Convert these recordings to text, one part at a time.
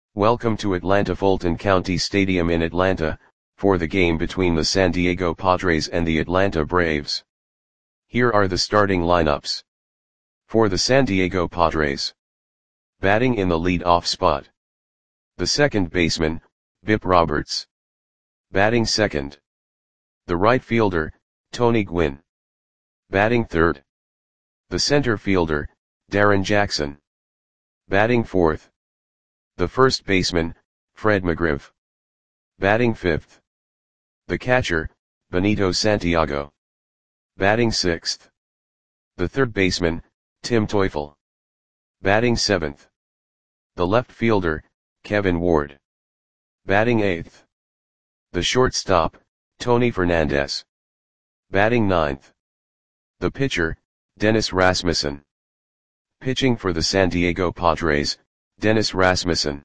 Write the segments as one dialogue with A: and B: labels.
A: Welcome to Atlanta Fulton County Stadium in Atlanta, for the game between the San Diego Padres and the Atlanta Braves. Here are the starting lineups. For the San Diego Padres. Batting in the lead-off spot. The second baseman, Bip Roberts. Batting second. The right fielder, Tony Gwynn. Batting third. The center fielder, Darrin Jackson. Batting fourth. The first baseman, Fred McGriff. Batting fifth. The catcher, Benito Santiago. Batting sixth. The third baseman, Tim Teufel. Batting seventh. The left fielder, Kevin Ward. Batting eighth. The shortstop, Tony Fernandez. Batting ninth. The pitcher, Dennis Rasmussen. Pitching for the San Diego Padres, Dennis Rasmussen.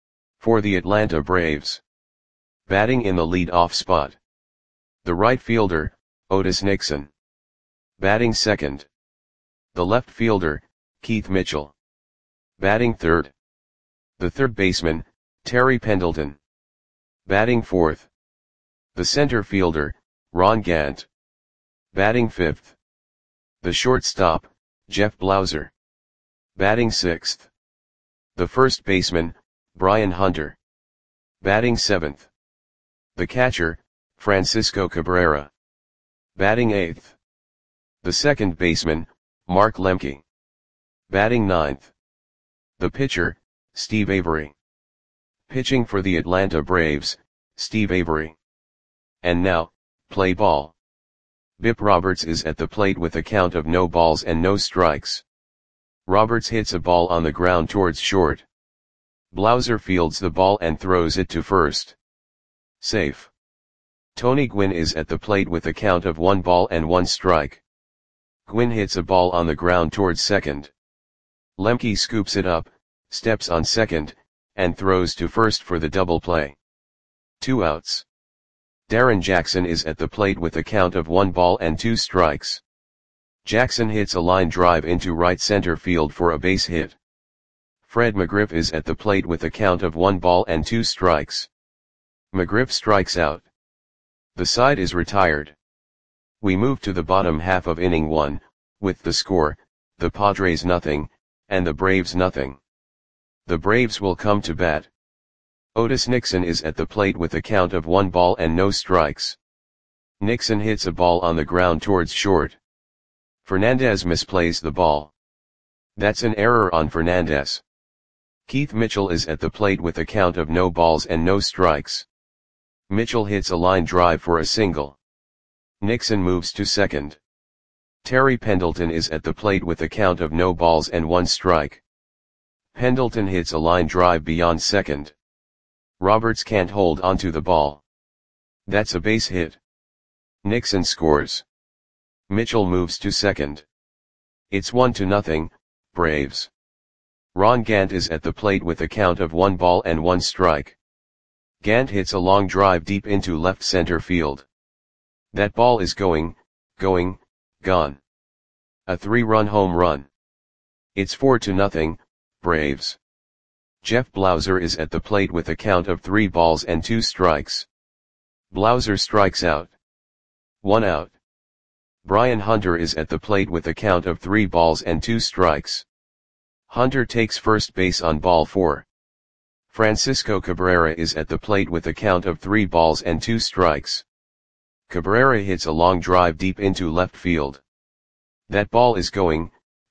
A: For the Atlanta Braves. Batting in the lead-off spot. The right fielder, Otis Nixon. Batting second. The left fielder, Keith Mitchell. Batting third. The third baseman, Terry Pendleton. Batting fourth. The center fielder, Ron Gant. Batting fifth. The shortstop, Jeff Blauser. Batting sixth. The first baseman, Brian Hunter. Batting seventh. The catcher, Francisco Cabrera. Batting eighth. The second baseman, Mark Lemke. Batting ninth. The pitcher, Steve Avery. Pitching for the Atlanta Braves, Steve Avery. And now, play ball. Bip Roberts is at the plate with a count of no balls and no strikes. Roberts hits a ball on the ground towards short. Blauser fields the ball and throws it to first. Safe. Tony Gwynn is at the plate with a count of 1 ball and 1 strike. Gwynn hits a ball on the ground towards second. Lemke scoops it up, steps on second, and throws to first for the double play. 2 outs. Darrin Jackson is at the plate with a count of 1 ball and 2 strikes. Jackson hits a line drive into right center field for a base hit. Fred McGriff is at the plate with a count of 1 ball and 2 strikes. McGriff strikes out. The side is retired. We move to the bottom half of inning 1, with the score, the Padres nothing, and the Braves nothing. The Braves will come to bat. Otis Nixon is at the plate with a count of 1 ball and no strikes. Nixon hits a ball on the ground towards short. Fernandez misplays the ball. That's an error on Fernandez. Keith Mitchell is at the plate with a count of no balls and no strikes. Mitchell hits a line drive for a single. Nixon moves to second. Terry Pendleton is at the plate with a count of no balls and 1 strike. Pendleton hits a line drive beyond second. Roberts can't hold onto the ball. That's a base hit. Nixon scores. Mitchell moves to second. It's 1-0, Braves. Ron Gant is at the plate with a count of 1 ball and 1 strike. Gant hits a long drive deep into left center field. That ball is gone. A 3-run home run. It's 4-0, Braves. Jeff Blauser is at the plate with a count of 3 balls and 2 strikes. Blauser strikes out. 1 out. Brian Hunter is at the plate with a count of 3 balls and 2 strikes. Hunter takes first base on ball 4. Francisco Cabrera is at the plate with a count of 3 balls and 2 strikes. Cabrera hits a long drive deep into left field. That ball is gone.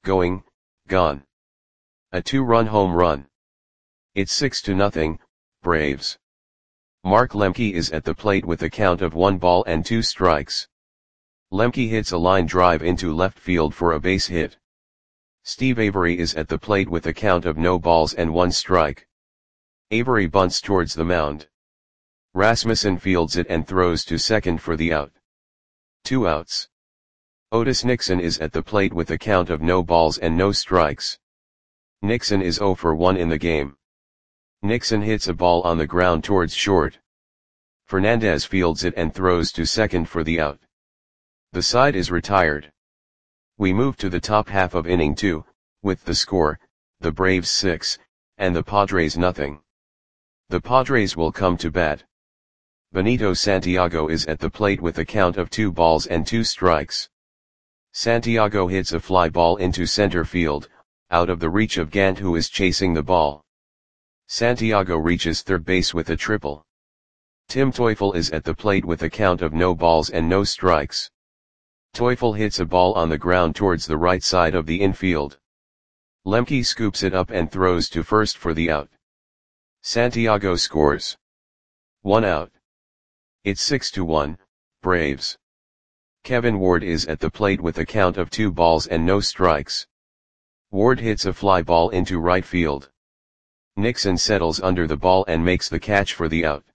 A: A 2-run home run. It's 6-0, Braves. Mark Lemke is at the plate with a count of 1 ball and 2 strikes. Lemke hits a line drive into left field for a base hit. Steve Avery is at the plate with a count of no balls and 1 strike. Avery bunts towards the mound. Rasmussen fields it and throws to second for the out. 2 outs. Otis Nixon is at the plate with a count of no balls and no strikes. Nixon is 0 for 1 in the game. Nixon hits a ball on the ground towards short. Fernandez fields it and throws to second for the out. The side is retired. We move to the top half of inning 2, with the score, the Braves 6, and the Padres nothing. The Padres will come to bat. Benito Santiago is at the plate with a count of 2 balls and 2 strikes. Santiago hits a fly ball into center field, out of the reach of Gant, who is chasing the ball. Santiago reaches third base with a triple. Tim Teufel is at the plate with a count of no balls and no strikes. Teufel hits a ball on the ground towards the right side of the infield. Lemke scoops it up and throws to first for the out. Santiago scores. 1 out. It's 6-1, Braves. Kevin Ward is at the plate with a count of 2 balls and no strikes. Ward hits a fly ball into right field. Nixon settles under the ball and makes the catch for the out.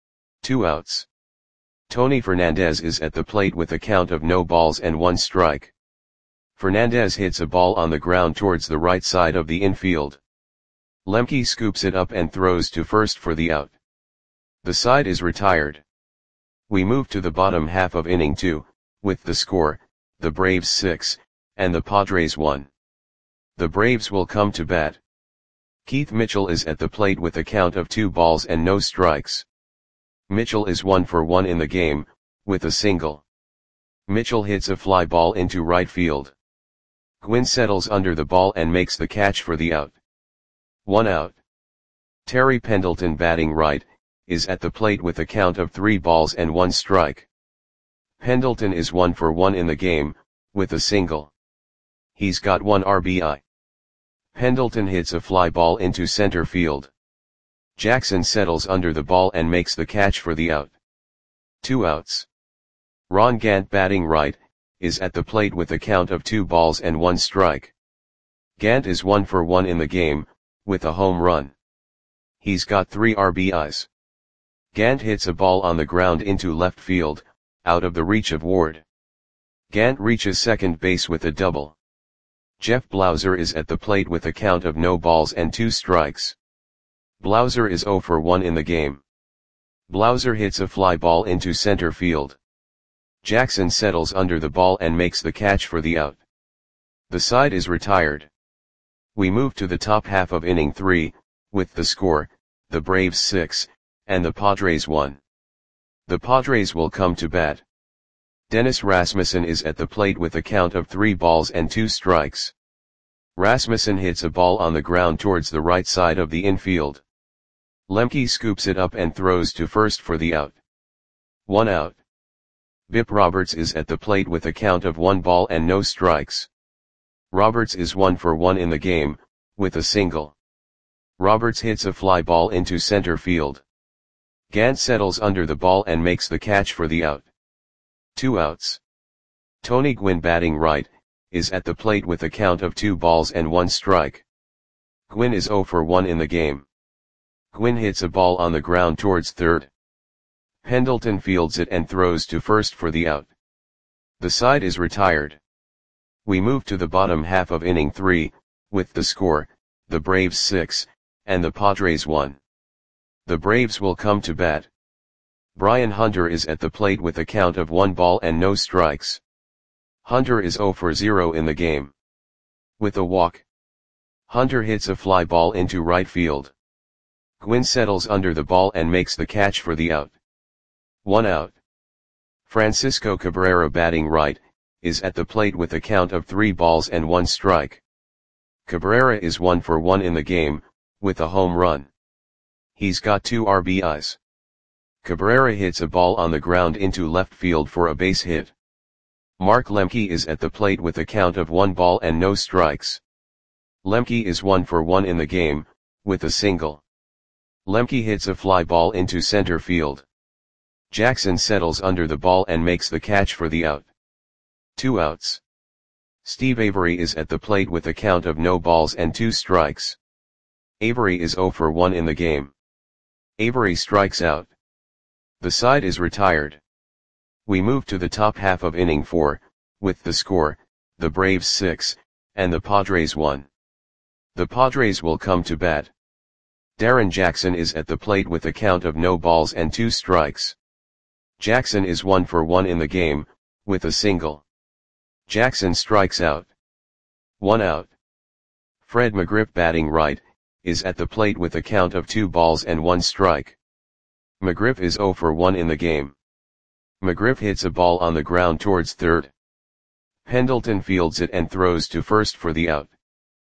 A: 2 outs. Tony Fernandez is at the plate with a count of no balls and 1 strike. Fernandez hits a ball on the ground towards the right side of the infield. Lemke scoops it up and throws to first for the out. The side is retired. We move to the bottom half of inning 2, with the score, the Braves 6, and the Padres 1. The Braves will come to bat. Keith Mitchell is at the plate with a count of 2 balls and no strikes. Mitchell is 1 for 1 in the game, with a single. Mitchell hits a fly ball into right field. Gwynn settles under the ball and makes the catch for the out. 1 out. Terry Pendleton, batting right, is at the plate with a count of 3 balls and 1 strike. Pendleton is 1 for 1 in the game, with a single. He's got 1 RBI. Pendleton hits a fly ball into center field. Jackson settles under the ball and makes the catch for the out. 2 outs. Ron Gant, batting right, is at the plate with a count of 2 balls and 1 strike. Gant is 1 for 1 in the game, with a home run. He's got 3 RBIs. Gant hits a ball on the ground into left field, out of the reach of Ward. Gant reaches second base with a double. Jeff Blauser is at the plate with a count of no balls and 2 strikes. Blauser is 0 for 1 in the game. Blauser hits a fly ball into center field. Jackson settles under the ball and makes the catch for the out. The side is retired. We move to the top half of inning 3, with the score, the Braves 6, and the Padres 1. The Padres will come to bat. Dennis Rasmussen is at the plate with a count of 3 balls and 2 strikes. Rasmussen hits a ball on the ground towards the right side of the infield. Lemke scoops it up and throws to first for the out. 1 out. Bip Roberts is at the plate with a count of 1 ball and no strikes. Roberts is 1 for 1 in the game, with a single. Roberts hits a fly ball into center field. Gant settles under the ball and makes the catch for the out. 2 outs. Tony Gwynn, batting right, is at the plate with a count of 2 balls and 1 strike. Gwynn is 0 for 1 in the game. Gwynn hits a ball on the ground towards third. Pendleton fields it and throws to first for the out. The side is retired. We move to the bottom half of inning 3, with the score, the Braves 6, and the Padres 1. The Braves will come to bat. Brian Hunter is at the plate with a count of 1 ball and no strikes. Hunter is 0 for 0 in the game. With a walk. Hunter hits a fly ball into right field. Gwynn settles under the ball and makes the catch for the out. 1 out. Francisco Cabrera, batting right, is at the plate with a count of 3 balls and 1 strike. Cabrera is 1 for 1 in the game, with a home run. He's got 2 RBIs. Cabrera hits a ball on the ground into left field for a base hit. Mark Lemke is at the plate with a count of 1 ball and no strikes. Lemke is 1 for 1 in the game, with a single. Lemke hits a fly ball into center field. Jackson settles under the ball and makes the catch for the out. 2 outs. Steve Avery is at the plate with a count of no balls and 2 strikes. Avery is 0 for 1 in the game. Avery strikes out. The side is retired. We move to the top half of inning 4, with the score, the Braves 6, and the Padres 1. The Padres will come to bat. Darren Jackson is at the plate with a count of no balls and 2 strikes. Jackson is 1 for 1 in the game, with a single. Jackson strikes out. 1 out. Fred McGriff, batting right, is at the plate with a count of 2 balls and 1 strike. McGriff is 0 for 1 in the game. McGriff hits a ball on the ground towards third. Pendleton fields it and throws to first for the out.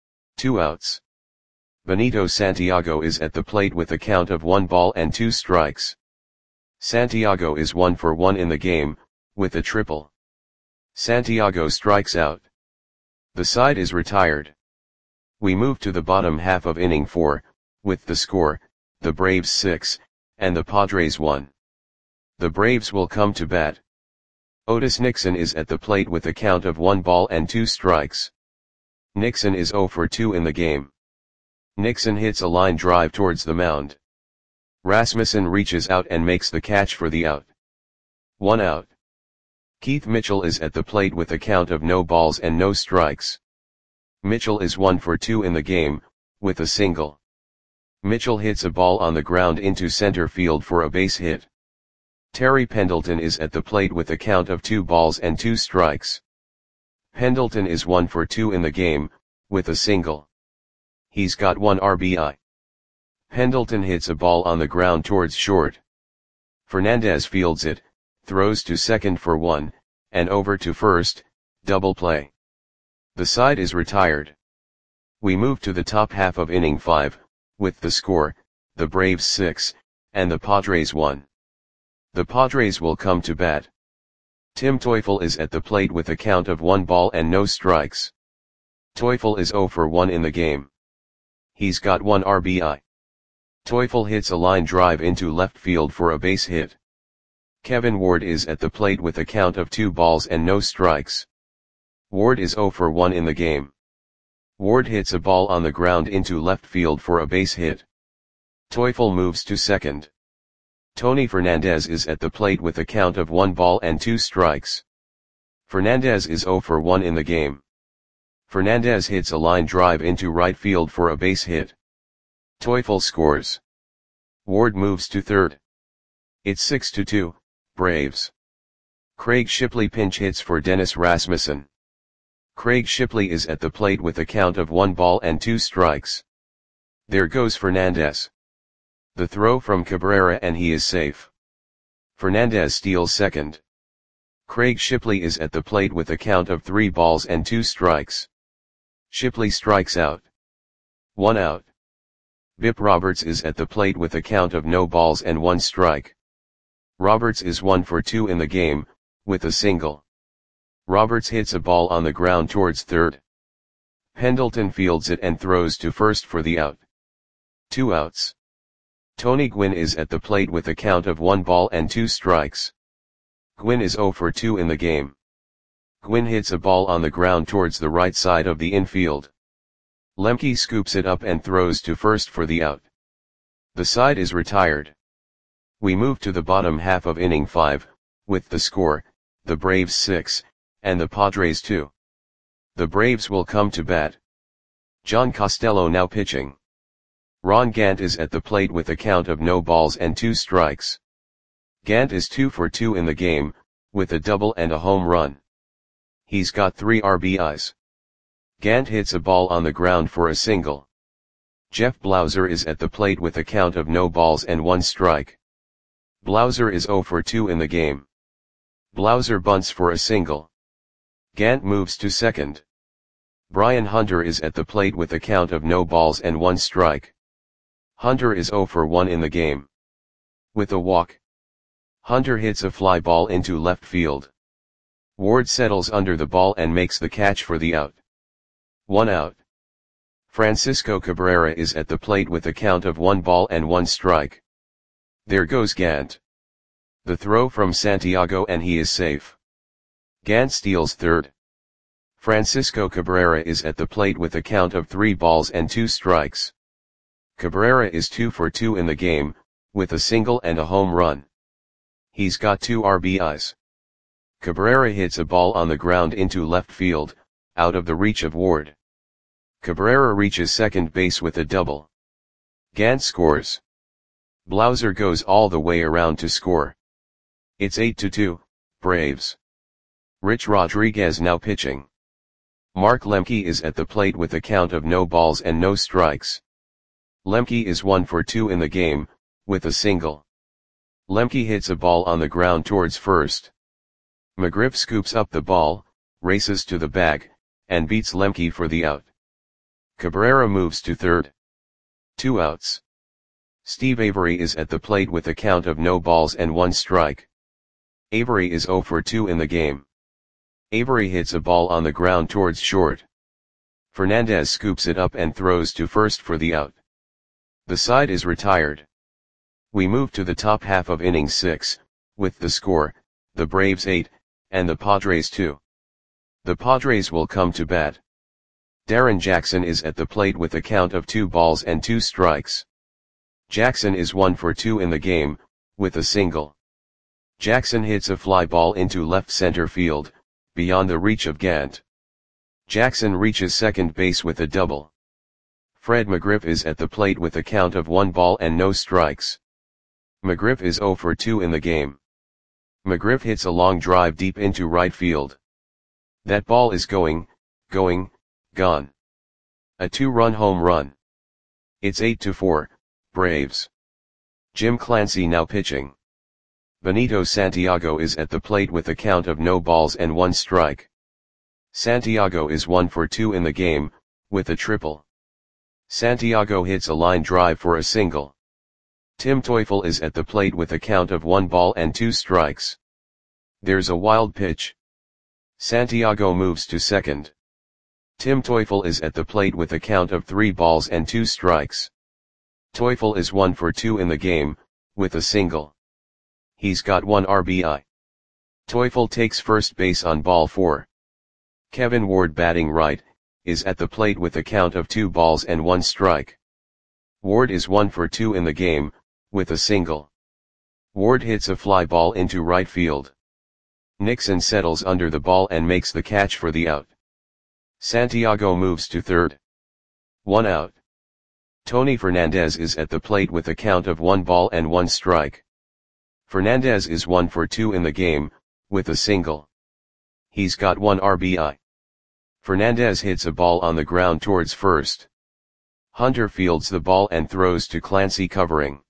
A: 2 outs. Benito Santiago is at the plate with a count of 1 ball and 2 strikes. Santiago is 1 for 1 in the game, with a triple. Santiago strikes out. The side is retired. We move to the bottom half of inning 4, with the score, the Braves 6, and the Padres 1. The Braves will come to bat. Otis Nixon is at the plate with a count of 1 ball and 2 strikes. Nixon is 0 for 2 in the game. Nixon hits a line drive towards the mound. Rasmussen reaches out and makes the catch for the out. 1 out. Keith Mitchell is at the plate with a count of no balls and no strikes. Mitchell is 1 for 2 in the game, with a single. Mitchell hits a ball on the ground into center field for a base hit. Terry Pendleton is at the plate with a count of 2 balls and 2 strikes. Pendleton is 1 for 2 in the game, with a single. He's got 1 RBI. Pendleton hits a ball on the ground towards short. Fernandez fields it, throws to second for 1, and over to first, double play. The side is retired. We move to the top half of inning 5, with the score, the Braves 6, and the Padres 1. The Padres will come to bat. Tim Teufel is at the plate with a count of 1 ball and no strikes. Teufel is 0 for 1 in the game. He's got 1 RBI. Teufel hits a line drive into left field for a base hit. Kevin Ward is at the plate with a count of 2 balls and no strikes. Ward is 0 for 1 in the game. Ward hits a ball on the ground into left field for a base hit. Teufel moves to second. Tony Fernandez is at the plate with a count of 1 ball and 2 strikes. Fernandez is 0 for 1 in the game. Fernandez hits a line drive into right field for a base hit. Teufel scores. Ward moves to third. It's 6-2, Braves. Craig Shipley pinch hits for Dennis Rasmussen. Craig Shipley is at the plate with a count of 1 ball and 2 strikes. There goes Fernandez. The throw from Cabrera and he is safe. Fernandez steals second. Craig Shipley is at the plate with a count of 3 balls and 2 strikes. Shipley strikes out. 1 out. Bip Roberts is at the plate with a count of no balls and 1 strike. Roberts is 1 for 2 in the game, with a single. Roberts hits a ball on the ground towards third. Pendleton fields it and throws to first for the out. 2 outs. Tony Gwynn is at the plate with a count of 1 ball and 2 strikes. Gwynn is 0 for 2 in the game. Gwynn hits a ball on the ground towards the right side of the infield. Lemke scoops it up and throws to first for the out. The side is retired. We move to the bottom half of inning 5, with the score, the Braves 6, and the Padres 2. The Braves will come to bat. John Costello now pitching. Ron Gant is at the plate with a count of no balls and 2 strikes. Gant is 2 for 2 in the game, with a double and a home run. He's got 3 RBIs. Gant hits a ball on the ground for a single. Jeff Blauser is at the plate with a count of no balls and 1 strike. Blauser is 0 for 2 in the game. Blauser bunts for a single. Gant moves to second. Brian Hunter is at the plate with a count of no balls and 1 strike. Hunter is 0 for 1 in the game. With a walk. Hunter hits a fly ball into left field. Ward settles under the ball and makes the catch for the out. 1 out. Francisco Cabrera is at the plate with a count of 1 ball and 1 strike. There goes Gant. The throw from Santiago and he is safe. Gant steals third. Francisco Cabrera is at the plate with a count of 3 balls and 2 strikes. Cabrera is 2 for 2 in the game, with a single and a home run. He's got 2 RBIs. Cabrera hits a ball on the ground into left field, out of the reach of Ward. Cabrera reaches second base with a double. Gant scores. Blauser goes all the way around to score. It's 8-2, Braves. Rich Rodriguez now pitching. Mark Lemke is at the plate with a count of no balls and no strikes. Lemke is 1 for 2 in the game, with a single. Lemke hits a ball on the ground towards first. McGriff scoops up the ball, races to the bag, and beats Lemke for the out. Cabrera moves to third. 2 outs. Steve Avery is at the plate with a count of no balls and 1 strike. Avery is 0 for 2 in the game. Avery hits a ball on the ground towards short. Fernandez scoops it up and throws to first for the out. The side is retired. We move to the top half of inning 6, with the score, the Braves 8, and the Padres 2. The Padres will come to bat. Darren Jackson is at the plate with a count of 2 balls and 2 strikes. Jackson is 1 for 2 in the game, with a single. Jackson hits a fly ball into left center field, beyond the reach of Gant. Jackson reaches second base with a double. Fred McGriff is at the plate with a count of 1 ball and no strikes. McGriff is 0 for 2 in the game. McGriff hits a long drive deep into right field. That ball is gone. A 2-run home run. It's 8-4, Braves. Jim Clancy now pitching. Benito Santiago is at the plate with a count of no balls and 1 strike. Santiago is 1 for 2 in the game, with a triple. Santiago hits a line drive for a single. Tim Teufel is at the plate with a count of 1 ball and 2 strikes. There's a wild pitch. Santiago moves to second. Tim Teufel is at the plate with a count of 3 balls and 2 strikes. Teufel is 1 for 2 in the game, with a single. He's got 1 RBI. Teufel takes first base on ball 4. Kevin Ward, batting right, is at the plate with a count of 2 balls and 1 strike. Ward is 1 for 2 in the game, with a single. Ward hits a fly ball into right field. Nixon settles under the ball and makes the catch for the out. Santiago moves to third. 1 out. Tony Fernandez is at the plate with a count of 1 ball and 1 strike. Fernandez is 1 for 2 in the game, with a single. He's got 1 RBI. Fernandez hits a ball on the ground towards first. Hunter fields the ball and throws to Clancy, covering.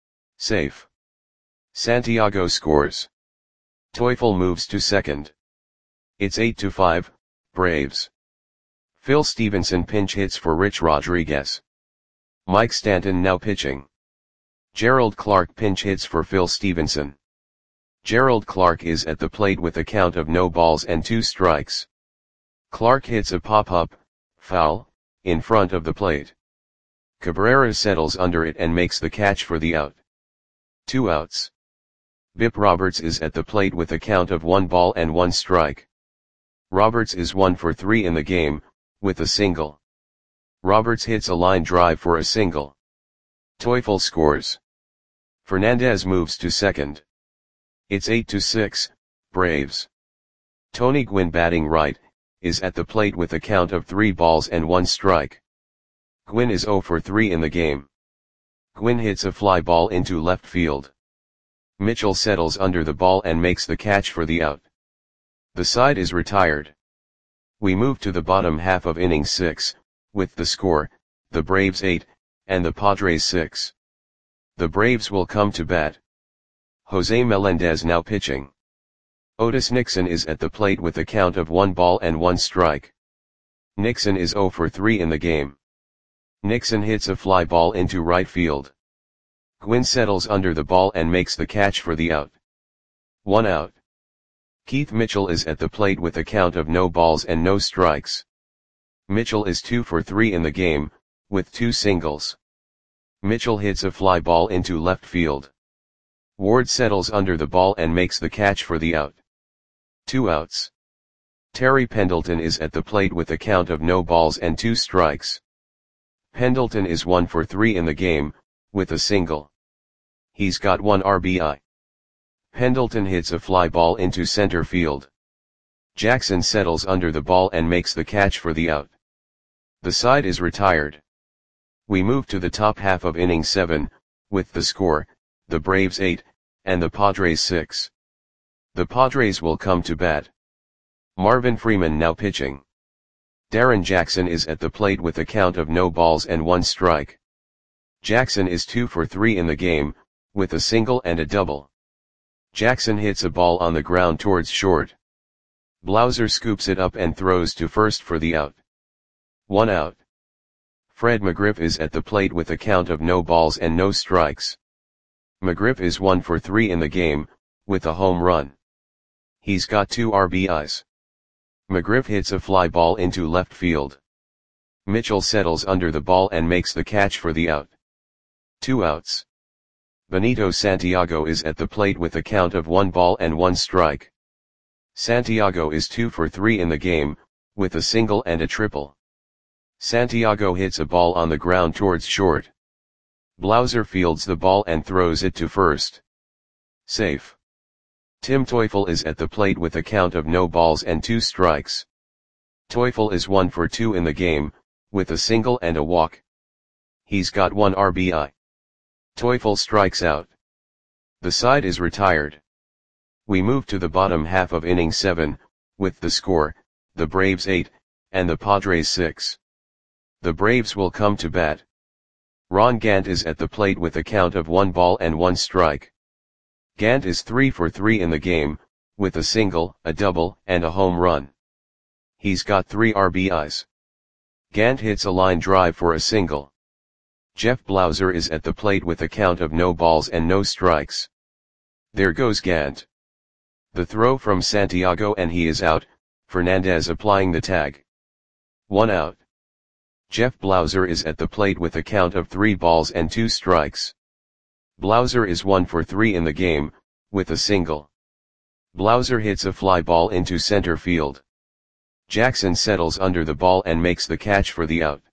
A: Safe. Santiago scores. Teufel moves to second. It's 8-5, Braves. Phil Stevenson pinch hits for Rich Rodriguez. Mike Stanton now pitching. Gerald Clark pinch hits for Phil Stevenson. Gerald Clark is at the plate with a count of no balls and 2 strikes. Clark hits a pop-up, foul, in front of the plate. Cabrera settles under it and makes the catch for the out. 2 outs. Bip Roberts is at the plate with a count of 1 ball and 1 strike. Roberts is 1 for 3 in the game, with a single. Roberts hits a line drive for a single. Teufel scores. Fernandez moves to second. It's 8-6, Braves. Tony Gwynn, batting right, is at the plate with a count of 3 balls and 1 strike. Gwynn is 0 for 3 in the game. Gwynn hits a fly ball into left field. Mitchell settles under the ball and makes the catch for the out. The side is retired. We move to the bottom half of inning 6, with the score, the Braves 8, and the Padres 6. The Braves will come to bat. Jose Melendez now pitching. Otis Nixon is at the plate with a count of 1 ball and 1 strike. Nixon is 0 for 3 in the game. Nixon hits a fly ball into right field. Gwynn settles under the ball and makes the catch for the out. 1 out. Keith Mitchell is at the plate with a count of no balls and no strikes. Mitchell is 2 for 3 in the game, with 2 singles. Mitchell hits a fly ball into left field. Ward settles under the ball and makes the catch for the out. 2 outs. Terry Pendleton is at the plate with a count of no balls and 2 strikes. Pendleton is 1 for 3 in the game, with a single. He's got 1 RBI. Pendleton hits a fly ball into center field. Jackson settles under the ball and makes the catch for the out. The side is retired. We move to the top half of inning 7, with the score, the Braves 8, and the Padres 6. The Padres will come to bat. Marvin Freeman now pitching. Darren Jackson is at the plate with a count of no balls and 1 strike. Jackson is 2 for 3 in the game, with a single and a double. Jackson hits a ball on the ground towards short. Blauser scoops it up and throws to first for the out. 1 out. Fred McGriff is at the plate with a count of no balls and no strikes. McGriff is 1 for 3 in the game, with a home run. He's got 2 RBIs. McGriff hits a fly ball into left field. Mitchell settles under the ball and makes the catch for the out. 2 outs. Benito Santiago is at the plate with a count of 1 ball and 1 strike. Santiago is 2 for 3 in the game, with a single and a triple. Santiago hits a ball on the ground towards short. Blauser fields the ball and throws it to first. Safe. Tim Teufel is at the plate with a count of no balls and 2 strikes. Teufel is 1 for 2 in the game, with a single and a walk. He's got 1 RBI. Teufel strikes out. The side is retired. We move to the bottom half of inning 7, with the score, the Braves 8, and the Padres 6. The Braves will come to bat. Ron Gant is at the plate with a count of 1 ball and 1 strike. Gant is 3 for 3 in the game, with a single, a double, and a home run. He's got 3 RBIs. Gant hits a line drive for a single. Jeff Blauser is at the plate with a count of no balls and no strikes. There goes Gant. The throw from Santiago and he is out, Fernandez applying the tag. 1 out. Jeff Blauser is at the plate with a count of 3 balls and 2 strikes. Blauser is 1 for 3 in the game, with a single. Blauser hits a fly ball into center field. Jackson settles under the ball and makes the catch for the out.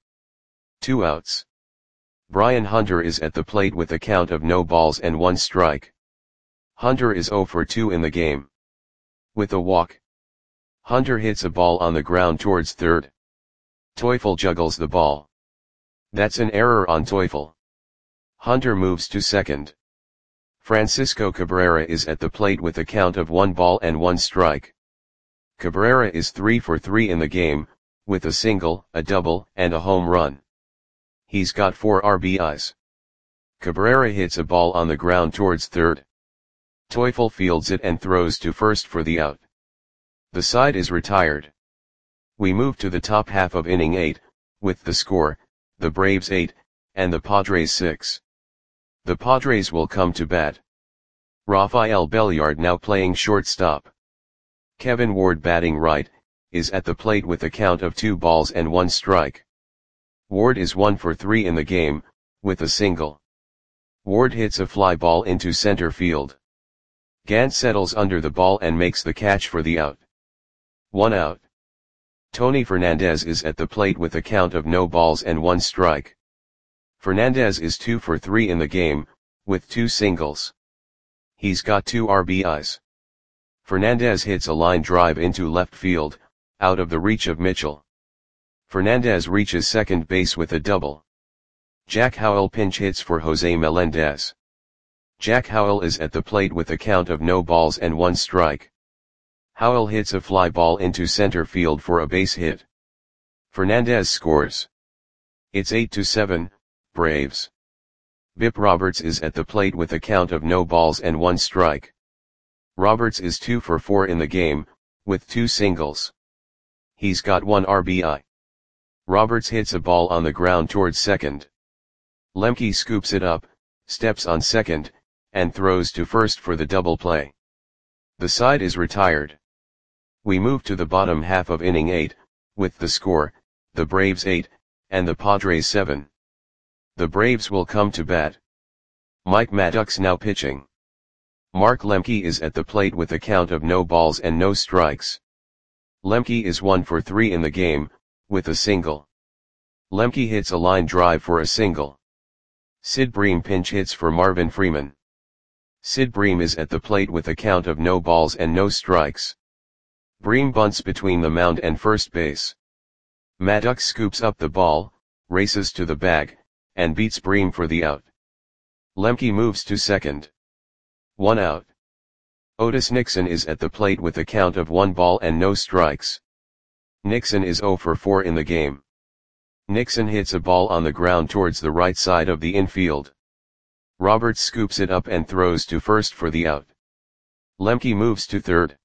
A: 2 outs. Brian Hunter is at the plate with a count of no balls and 1 strike. Hunter is 0 for 2 in the game. With a walk. Hunter hits a ball on the ground towards third. Teufel juggles the ball. That's an error on Teufel. Hunter moves to second. Francisco Cabrera is at the plate with a count of 1 ball and 1 strike. Cabrera is 3 for 3 in the game, with a single, a double, and a home run. He's got 4 RBIs. Cabrera hits a ball on the ground towards third. Teufel fields it and throws to first for the out. The side is retired. We move to the top half of inning 8, with the score, the Braves 8, and the Padres 6. The Padres will come to bat. Rafael Belliard now playing shortstop. Kevin Ward batting right, is at the plate with a count of 2 balls and 1 strike. Ward is 1 for 3 in the game, with a single. Ward hits a fly ball into center field. Gant settles under the ball and makes the catch for the out. 1 out. Tony Fernandez is at the plate with a count of no balls and 1 strike. Fernandez is 2 for 3 in the game, with 2 singles. He's got 2 RBIs. Fernandez hits a line drive into left field, out of the reach of Mitchell. Fernandez reaches second base with a double. Jack Howell pinch hits for Jose Melendez. Jack Howell is at the plate with a count of no balls and 1 strike. Howell hits a fly ball into center field for a base hit. Fernandez scores. It's 8-7, Braves. Bip Roberts is at the plate with a count of no balls and 1 strike. Roberts is 2 for 4 in the game, with 2 singles. He's got 1 RBI. Roberts hits a ball on the ground towards second. Lemke scoops it up, steps on second, and throws to first for the double play. The side is retired. We move to the bottom half of inning 8, with the score, the Braves 8, and the Padres 7. The Braves will come to bat. Mike Maddox now pitching. Mark Lemke is at the plate with a count of no balls and no strikes. Lemke is 1 for 3 in the game, with a single. Lemke hits a line drive for a single. Sid Bream pinch hits for Marvin Freeman. Sid Bream is at the plate with a count of no balls and no strikes. Bream bunts between the mound and first base. Maddox scoops up the ball, races to the bag, and beats Bream for the out. Lemke moves to second. 1 out. Otis Nixon is at the plate with a count of 1 ball and no strikes. Nixon is 0 for 4 in the game. Nixon hits a ball on the ground towards the right side of the infield. Roberts scoops it up and throws to first for the out. Lemke moves to third.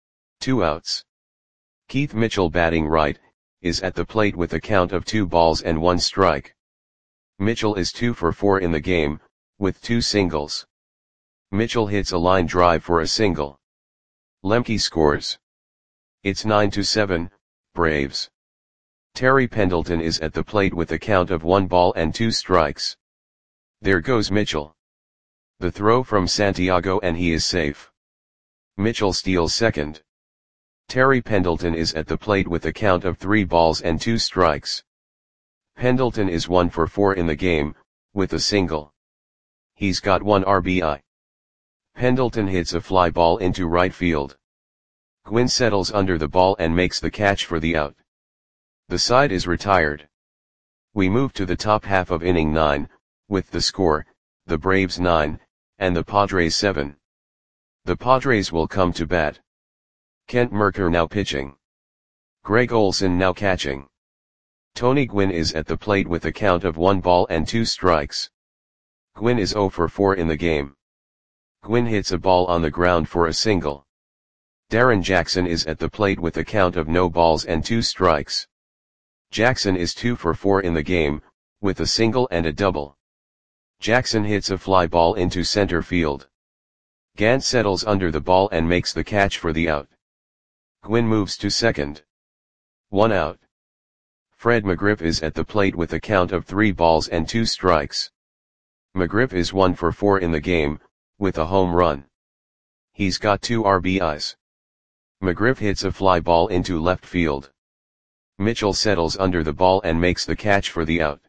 A: 2 outs. Keith Mitchell, batting right, is at the plate with a count of 2 balls and 1 strike. Mitchell is 2 for 4 in the game, with 2 singles. Mitchell hits a line drive for a single. Lemke scores. It's 9-7, Braves. Terry Pendleton is at the plate with a count of 1 ball and 2 strikes. There goes Mitchell. The throw from Santiago and he is safe. Mitchell steals second. Terry Pendleton is at the plate with a count of 3 balls and 2 strikes. Pendleton is 1 for 4 in the game, with a single. He's got 1 RBI. Pendleton hits a fly ball into right field. Gwynn settles under the ball and makes the catch for the out. The side is retired. We move to the top half of inning 9, with the score, the Braves 9, and the Padres 7. The Padres will come to bat. Kent Mercker now pitching. Greg Olson now catching. Tony Gwynn is at the plate with a count of 1 ball and 2 strikes. Gwynn is 0 for 4 in the game. Gwynn hits a ball on the ground for a single. Darren Jackson is at the plate with a count of no balls and 2 strikes. Jackson is 2 for 4 in the game, with a single and a double. Jackson hits a fly ball into center field. Gant settles under the ball and makes the catch for the out. Gwynn moves to second. 1 out. Fred McGriff is at the plate with a count of 3 balls and 2 strikes. McGriff is 1 for 4 in the game, with a home run. He's got 2 RBIs. McGriff hits a fly ball into left field. Mitchell settles under the ball and makes the catch for the out.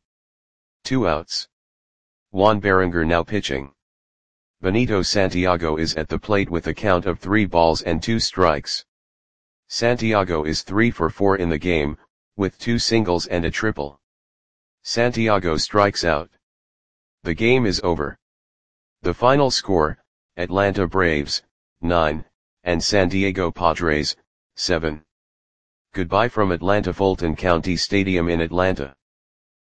A: 2 outs. Juan Berenger now pitching. Benito Santiago is at the plate with a count of 3 balls and 2 strikes. Santiago is 3 for 4 in the game, with 2 singles and a triple. Santiago strikes out. The game is over. The final score, Atlanta Braves, 9, and San Diego Padres, 7. Goodbye from Atlanta Fulton County Stadium in Atlanta.